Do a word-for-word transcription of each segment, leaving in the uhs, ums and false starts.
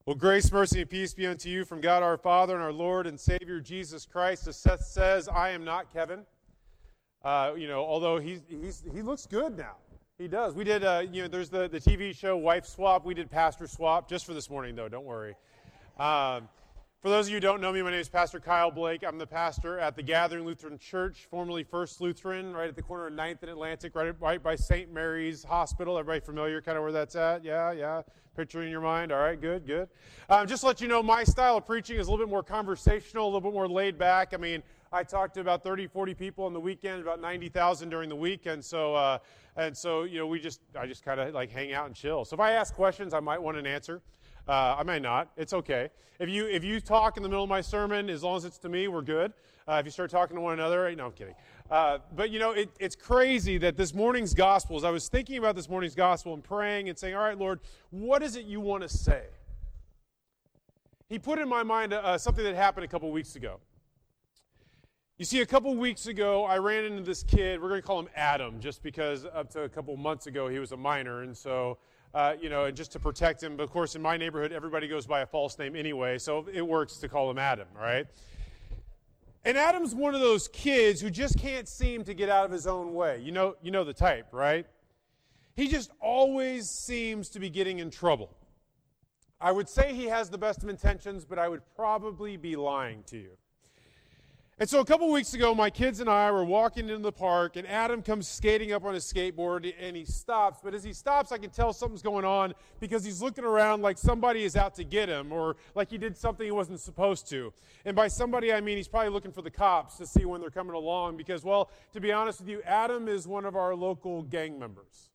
Well, grace, mercy, and peace be unto you from God our Father and our Lord and Savior Jesus Christ. As Seth says, I am not Kevin. Uh, you know, although he's, he's, he looks good now. He does. We did, uh, you know, there's the, the T V show Wife Swap. We did Pastor Swap just for this morning, though. Don't worry. Um, for those of you who don't know me, my name is Pastor Kyle Blake. I'm the pastor at the Gathering Lutheran Church, formerly First Lutheran, right at the corner of ninth and Atlantic, right, right by Saint Mary's Hospital. Everybody familiar kind of where that's at? Yeah, yeah. Picture in your mind. All right, good, good. Um, just to let you know, my style of preaching is a little bit more conversational, a little bit more laid back. I mean, I talk to about thirty, forty people on the weekend, about ninety thousand during the week, and so, uh, and so, you know, we just, I just kind of like hang out and chill. So if I ask questions, I might want an answer. Uh, I might not. It's okay. If you if you talk in the middle of my sermon, as long as it's to me, we're good. Uh, if you start talking to one another, no, I'm kidding. Uh, but, you know, it, it's crazy that this morning's gospel, as I was thinking about this morning's gospel and praying and saying, all right, Lord, what is it you want to say? He put in my mind uh, something that happened a couple weeks ago. You see, a couple weeks ago, I ran into this kid. We're going to call him Adam, just because up to a couple months ago, he was a minor, and so... Uh, you know, and just to protect him. But of course, in my neighborhood, everybody goes by a false name anyway, so it works to call him Adam, right? And Adam's one of those kids who just can't seem to get out of his own way. You know, you know the type, right? He just always seems to be getting in trouble. I would say he has the best of intentions, but I would probably be lying to you. And so a couple weeks ago, my kids and I were walking into the park, and Adam comes skating up on his skateboard, and he stops. But as he stops, I can tell something's going on because he's looking around like somebody is out to get him, or like he did something he wasn't supposed to. And by somebody, I mean he's probably looking for the cops to see when they're coming along because, well, to be honest with you, Adam is one of our local gang members.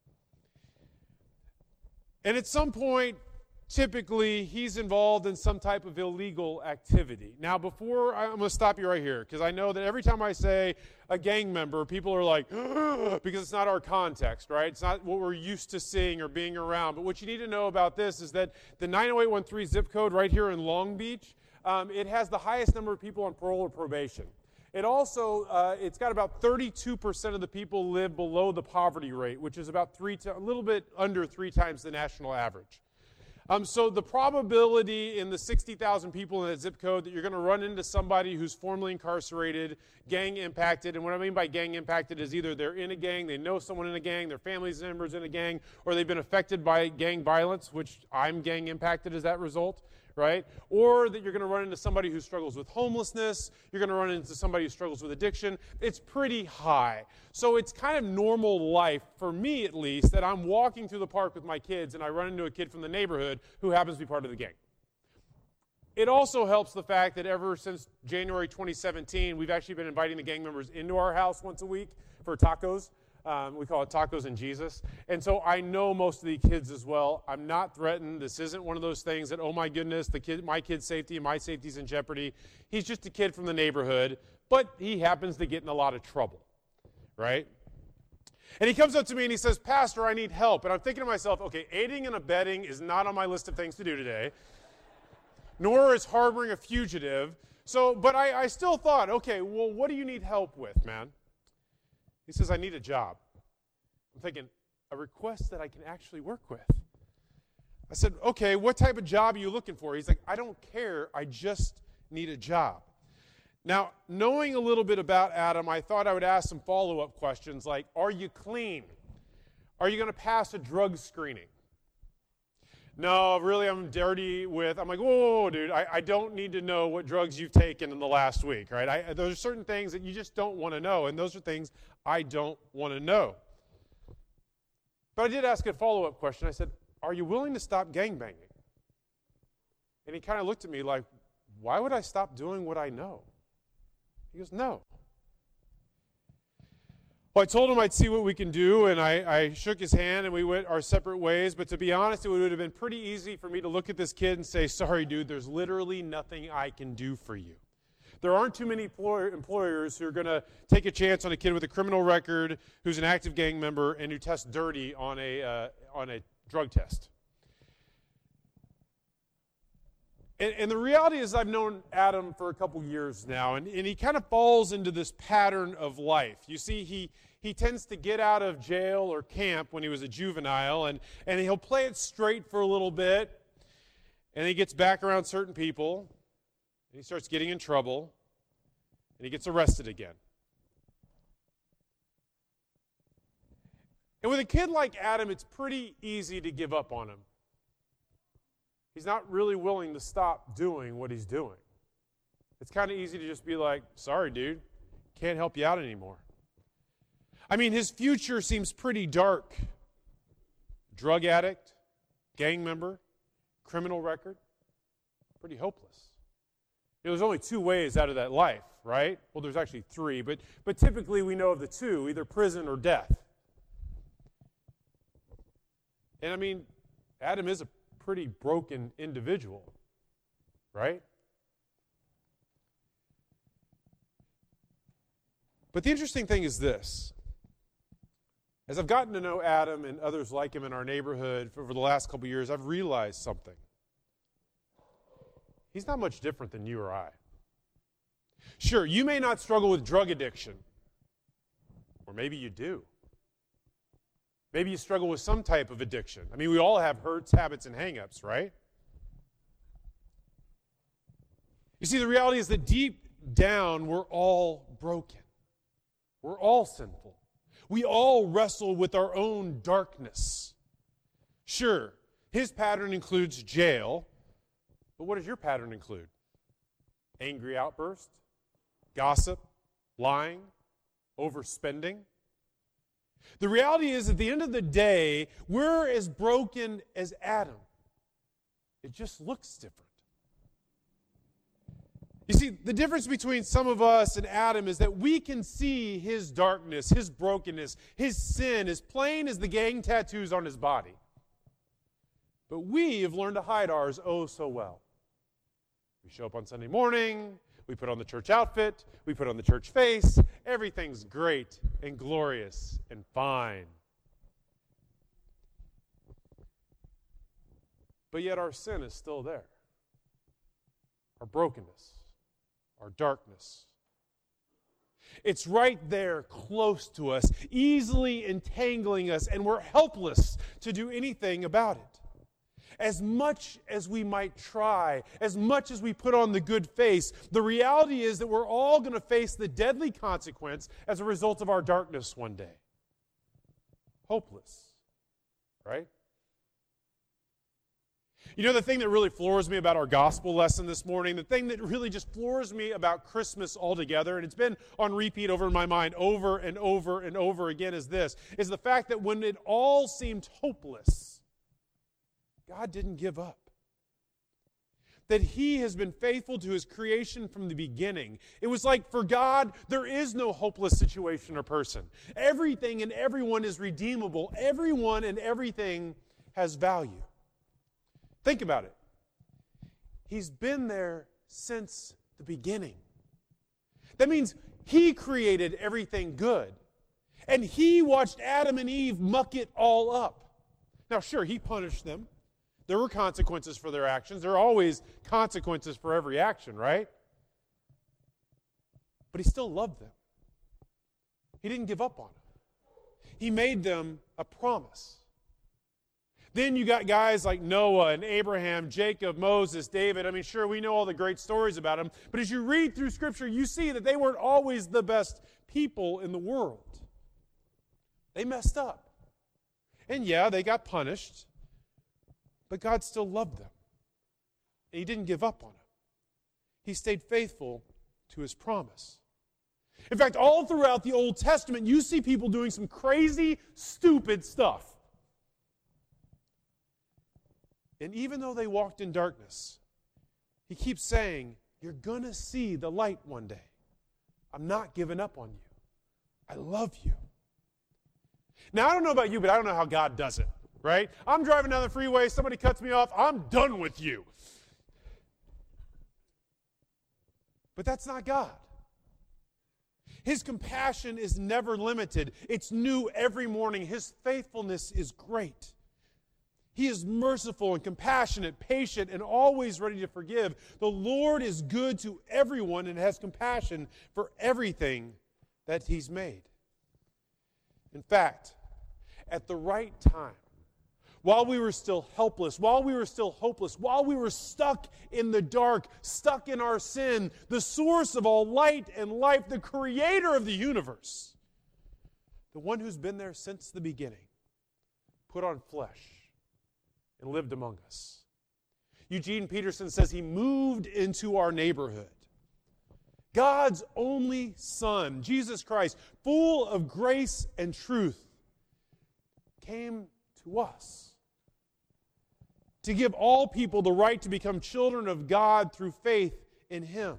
And at some point, typically, he's involved in some type of illegal activity. Now, before, I'm going to stop you right here, because I know that every time I say a gang member, people are like, because it's not our context, right? It's not what we're used to seeing or being around. But what you need to know about this is that the nine oh eight one three zip code right here in Long Beach, um, it has the highest number of people on parole or probation. It also, uh, it's got about thirty-two percent of the people live below the poverty rate, which is about three, to, a little bit under three times the national average. Um, so the probability in the sixty thousand people in that zip code that you're going to run into somebody who's formerly incarcerated, gang impacted, and what I mean by gang impacted is either they're in a gang, they know someone in a gang, their family's members in a gang, or they've been affected by gang violence, which I'm gang impacted as that result, right? Or that you're going to run into somebody who struggles with homelessness, you're going to run into somebody who struggles with addiction. It's pretty high. So it's kind of normal life, for me at least, that I'm walking through the park with my kids and I run into a kid from the neighborhood who happens to be part of the gang. It also helps the fact that ever since January twenty seventeen, we've actually been inviting the gang members into our house once a week for tacos. Um, we call it Tacos and Jesus. And so I know most of the kids as well. I'm not threatened. This isn't one of those things that, oh my goodness, the kid, my kid's safety and my safety's in jeopardy. He's just a kid from the neighborhood, but he happens to get in a lot of trouble, right? And he comes up to me and he says, Pastor, I need help. And I'm thinking to myself, okay, aiding and abetting is not on my list of things to do today, nor is harboring a fugitive. So, but I, I still thought, okay, well, what do you need help with, man? He says, I need a job. I'm thinking, a request that I can actually work with. I said, okay, what type of job are you looking for? He's like, I don't care. I just need a job. Now, knowing a little bit about Adam, I thought I would ask some follow-up questions like, are you clean? Are you going to pass a drug screening? No, really, I'm dirty with, I'm like, whoa, whoa, whoa dude, I, I don't need to know what drugs you've taken in the last week, right? I, those are certain things that you just don't want to know, and those are things I don't want to know. But I did ask a follow-up question. I said, are you willing to stop gangbanging? And he kind of looked at me like, why would I stop doing what I know? He goes, no. Well, I told him I'd see what we can do, and I, I shook his hand, and we went our separate ways. But to be honest, it would have been pretty easy for me to look at this kid and say, sorry, dude, there's literally nothing I can do for you. There aren't too many employers who are going to take a chance on a kid with a criminal record who's an active gang member and who tests dirty on a, uh, on a drug test. And, and the reality is I've known Adam for a couple years now, and, and he kind of falls into this pattern of life. You see, he, he tends to get out of jail or camp when he was a juvenile, and, and he'll play it straight for a little bit, And he gets back around certain people, and he starts getting in trouble, and he gets arrested again. And with a kid like Adam, it's pretty easy to give up on him. He's not really willing to stop doing what he's doing. It's kind of easy to just be like, sorry, dude, can't help you out anymore. I mean, his future seems pretty dark. Drug addict, gang member, criminal record, pretty hopeless. You know, there's only two ways out of that life, right? Well, there's actually three, but, but typically we know of the two, either prison or death. And I mean, Adam is a pretty broken individual, right? But the interesting thing is this. As I've gotten to know Adam and others like him in our neighborhood over the last couple of years, I've realized something. He's not much different than you or I. Sure, you may not struggle with drug addiction, or maybe you do. Maybe you struggle with some type of addiction. I mean, we all have hurts, habits, and hang-ups, right? You see, the reality is that deep down, we're all broken. We're all sinful. We all wrestle with our own darkness. Sure, his pattern includes jail, but what does your pattern include? Angry outburst, gossip, lying, overspending. The reality is, at the end of the day, we're as broken as Adam. It just looks different. You see, the difference between some of us and Adam is that we can see his darkness, his brokenness, his sin as plain as the gang tattoos on his body. But we have learned to hide ours oh so well. We show up on Sunday morning, we put on the church outfit, we put on the church face, everything's great and glorious and fine. But yet our sin is still there. Our brokenness. Our darkness. It's right there close to us, easily entangling us, and we're helpless to do anything about it. As much as we might try, as much as we put on the good face, the reality is that we're all going to face the deadly consequence as a result of our darkness one day. Hopeless, right? You know, the thing that really floors me about our gospel lesson this morning, the thing that really just floors me about Christmas altogether, and it's been on repeat over in my mind over and over and over again, is this, is the fact that when it all seemed hopeless, God didn't give up. That he has been faithful to his creation from the beginning. It was like, for God, there is no hopeless situation or person. Everything and everyone is redeemable. Everyone and everything has value. Think about it. He's been there since the beginning. That means he created everything good. And he watched Adam and Eve muck it all up. Now, sure, he punished them. There were consequences for their actions. There are always consequences for every action, right? But he still loved them. He didn't give up on them. He made them a promise. Then you got guys like Noah and Abraham, Jacob, Moses, David. I mean, sure, we know all the great stories about them. But as you read through Scripture, you see that they weren't always the best people in the world. They messed up. And yeah, they got punished. But God still loved them. And he didn't give up on them. He stayed faithful to his promise. In fact, all throughout the Old Testament, you see people doing some crazy, stupid stuff. And even though they walked in darkness, he keeps saying, you're going to see the light one day. I'm not giving up on you. I love you. Now, I don't know about you, but I don't know how God does it, right? I'm driving down the freeway, somebody cuts me off, I'm done with you. But that's not God. His compassion is never limited. It's new every morning. His faithfulness is great. He is merciful and compassionate, patient, and always ready to forgive. The Lord is good to everyone and has compassion for everything that he's made. In fact, at the right time, while we were still helpless, while we were still hopeless, while we were stuck in the dark, stuck in our sin, the source of all light and life, the creator of the universe, the one who's been there since the beginning, put on flesh and lived among us. Eugene Peterson says he moved into our neighborhood. God's only Son, Jesus Christ, full of grace and truth, came to us to give all people the right to become children of God through faith in Him.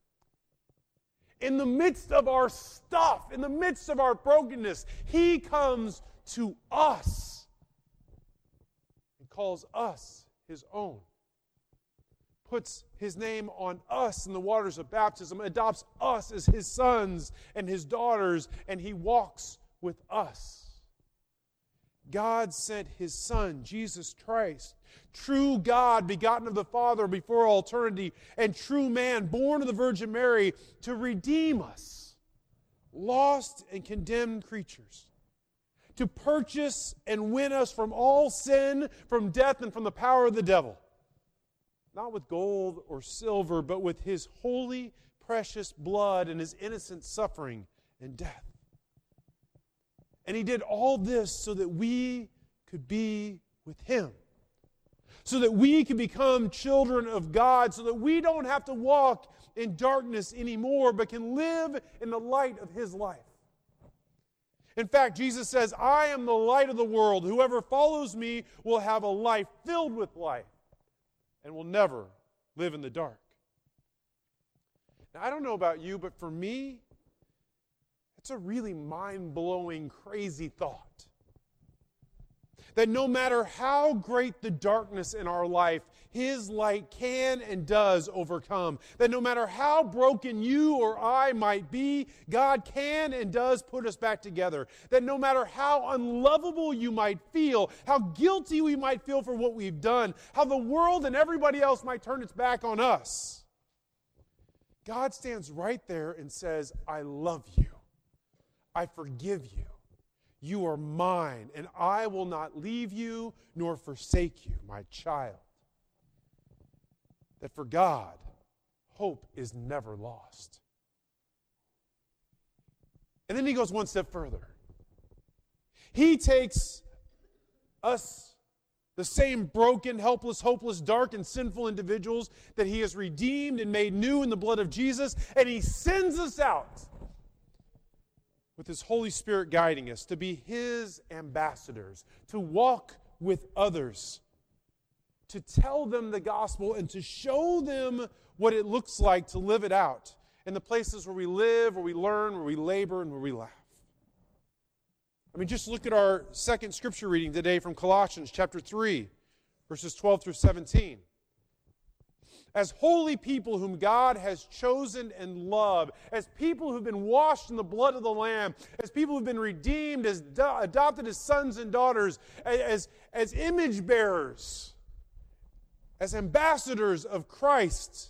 In the midst of our stuff, in the midst of our brokenness, He comes to us and calls us His own. Puts His name on us in the waters of baptism, adopts us as His sons and His daughters, and He walks with us. God sent His Son, Jesus Christ, true God, begotten of the Father before all eternity, and true man, born of the Virgin Mary, to redeem us, lost and condemned creatures, to purchase and win us from all sin, from death, and from the power of the devil. Not with gold or silver, but with His holy, precious blood and His innocent suffering and death. And He did all this so that we could be with Him, so that we could become children of God, so that we don't have to walk in darkness anymore, but can live in the light of His life. In fact, Jesus says, I am the light of the world. Whoever follows me will have a life filled with light and will never live in the dark. Now, I don't know about you, but for me, it's a really mind-blowing, crazy thought. That no matter how great the darkness in our life, His light can and does overcome. That no matter how broken you or I might be, God can and does put us back together. That no matter how unlovable you might feel, how guilty we might feel for what we've done, how the world and everybody else might turn its back on us, God stands right there and says, I love you. I forgive you. You are mine, and I will not leave you nor forsake you, my child. That for God, hope is never lost. And then He goes one step further. He takes us, the same broken, helpless, hopeless, dark, and sinful individuals that He has redeemed and made new in the blood of Jesus, and He sends us out with His Holy Spirit guiding us to be His ambassadors, to walk with others, to tell them the gospel and to show them what it looks like to live it out in the places where we live, where we learn, where we labor, and where we laugh. I mean, just look at our second scripture reading today from Colossians chapter three, verses twelve through seventeen. As holy people whom God has chosen and loved, as people who've been washed in the blood of the Lamb, as people who've been redeemed, as do- adopted as sons and daughters, as, as image bearers, as ambassadors of Christ,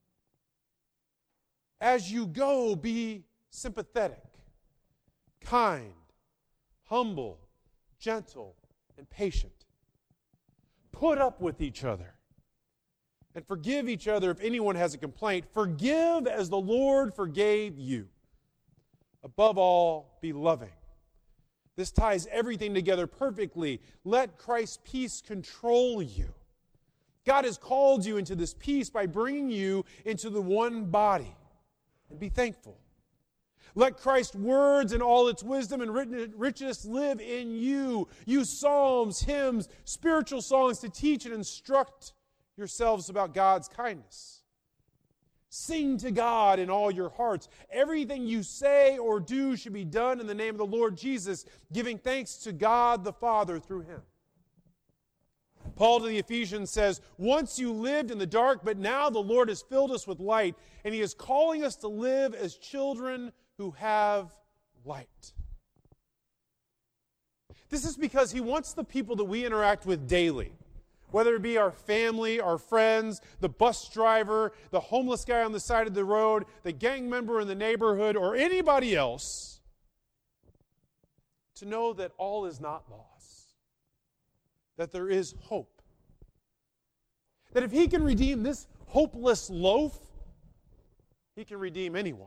as you go, be sympathetic, kind, humble, gentle, and patient. Put up with each other. And forgive each other if anyone has a complaint. Forgive as the Lord forgave you. Above all, be loving. This ties everything together perfectly. Let Christ's peace control you. God has called you into this peace by bringing you into the one body. And be thankful. Let Christ's words and all its wisdom and richness live in you. Use psalms, hymns, spiritual songs to teach and instruct yourselves about God's kindness. Sing to God in all your hearts. Everything you say or do should be done in the name of the Lord Jesus, giving thanks to God the Father through Him. Paul to the Ephesians says, once you lived in the dark, but now the Lord has filled us with light, and He is calling us to live as children who have light. This is because He wants the people that we interact with daily, whether it be our family, our friends, the bus driver, the homeless guy on the side of the road, the gang member in the neighborhood, or anybody else, to know that all is not lost. that there is hope. That if he can redeem this hopeless loaf, he can redeem anyone.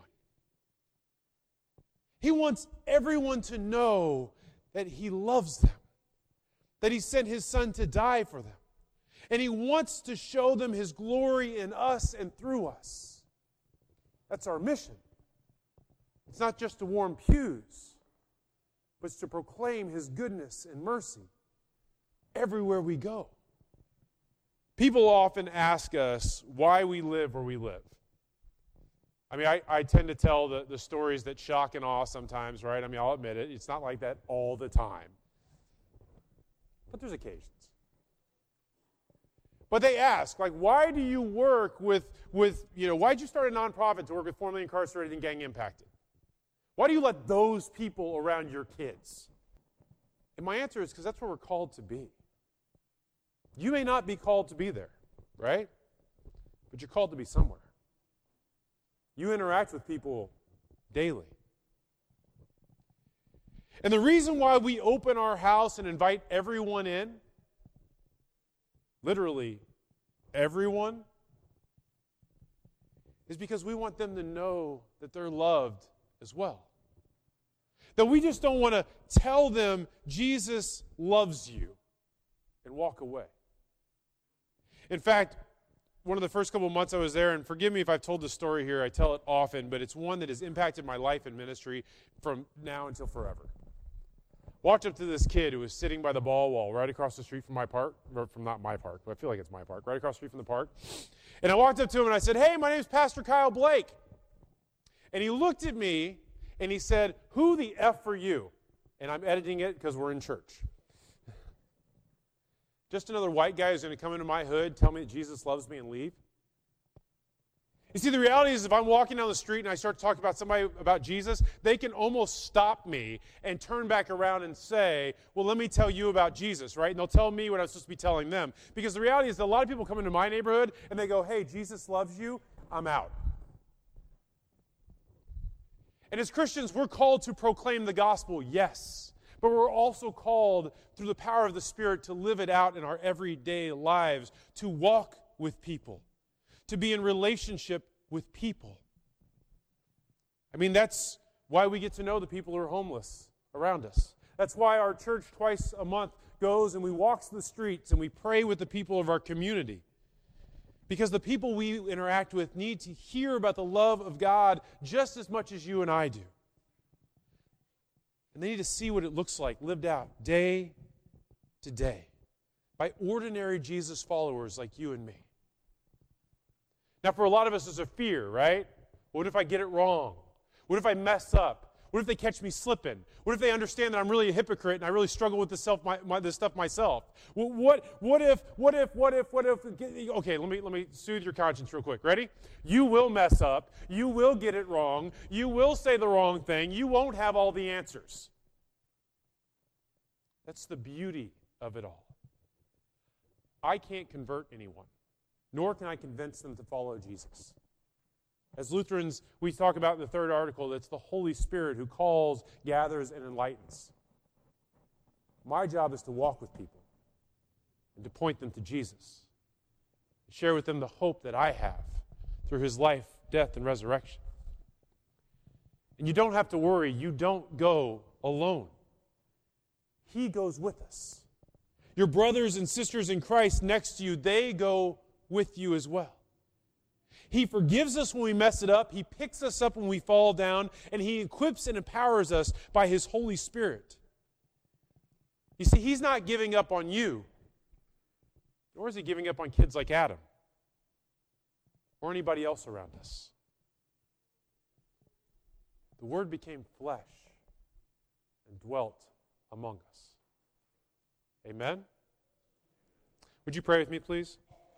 He wants everyone to know that he loves them, that he sent his son to die for them. And he wants to show them his glory in us and through us. That's our mission. It's not just to warm pews, but it's to proclaim his goodness and mercy everywhere we go. People often ask us why we live where we live. I mean, I, I tend to tell the, the stories that shock and awe sometimes, right? I mean, I'll admit it. It's not like that all the time. But there's occasions. But they ask, like, why do you work with, with you know, why did you start a nonprofit to work with formerly incarcerated and gang impacted? Why do you let those people around your kids? And my answer is because that's where we're called to be. You may not be called to be there, right? But you're called to be somewhere. You interact with people daily. And the reason why we open our house and invite everyone in, literally everyone, is because we want them to know that they're loved as well. That we just don't want to tell them Jesus loves you and walk away. In fact, one of the first couple of months I was there, and forgive me if I've told this story here, I tell it often, but it's one that has impacted my life and ministry from now until forever. Walked up to this kid who was sitting by the ball wall right across the street from my park, or from not my park, but I feel like it's my park, right across the street from the park. And I walked up to him and I said, "Hey, my name's Pastor Kyle Blake." And he looked at me and he said, "Who the F are you?" And I'm editing it because we're in church. Just another white guy who's going to come into my hood, tell me that Jesus loves me, and leave? You see, the reality is if I'm walking down the street and I start to talk about somebody about Jesus, they can almost stop me and turn back around and say, "Well, let me tell you about Jesus," right? And they'll tell me what I'm supposed to be telling them. Because the reality is that a lot of people come into my neighborhood and they go, "Hey, Jesus loves you, I'm out." And as Christians, we're called to proclaim the gospel, yes. But we're also called, through the power of the Spirit, to live it out in our everyday lives, to walk with people, to be in relationship with people. I mean, that's why we get to know the people who are homeless around us. That's why our church twice a month goes and we walk the streets and we pray with the people of our community. Because the people we interact with need to hear about the love of God just as much as you and I do. And they need to see what it looks like lived out day to day by ordinary Jesus followers like you and me. Now, for a lot of us, there's a fear, right? What if I get it wrong? What if I mess up? What if they catch me slipping? What if they understand that I'm really a hypocrite and I really struggle with this, self, my, my, this stuff myself? What, what, what if, what if, what if, what if? Okay, let me, let me soothe your conscience real quick. Ready? You will mess up. You will get it wrong. You will say the wrong thing. You won't have all the answers. That's the beauty of it all. I can't convert anyone, nor can I convince them to follow Jesus. As Lutherans, we talk about in the third article that it's the Holy Spirit who calls, gathers, and enlightens. My job is to walk with people and to point them to Jesus, and share with them the hope that I have through his life, death, and resurrection. And you don't have to worry. You don't go alone. He goes with us. Your brothers and sisters in Christ next to you, they go with you as well. He forgives us when we mess it up. He picks us up when we fall down. And he equips and empowers us by his Holy Spirit. You see, he's not giving up on you. Nor is he giving up on kids like Adam. Or anybody else around us. The Word became flesh and dwelt among us. Amen? Would you pray with me, please?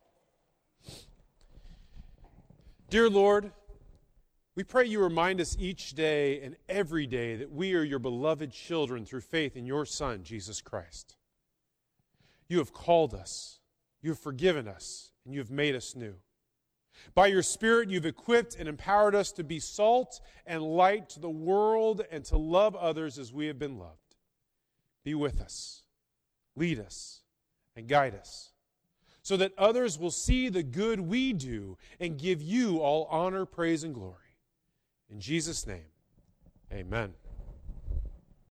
Dear Lord, we pray you remind us each day and every day that we are your beloved children through faith in your Son, Jesus Christ. You have called us, you have forgiven us, and you have made us new. By your Spirit, you've equipped and empowered us to be salt and light to the world and to love others as we have been loved. Be with us, lead us, and guide us, so that others will see the good we do and give you all honor, praise, and glory. In Jesus' name, amen.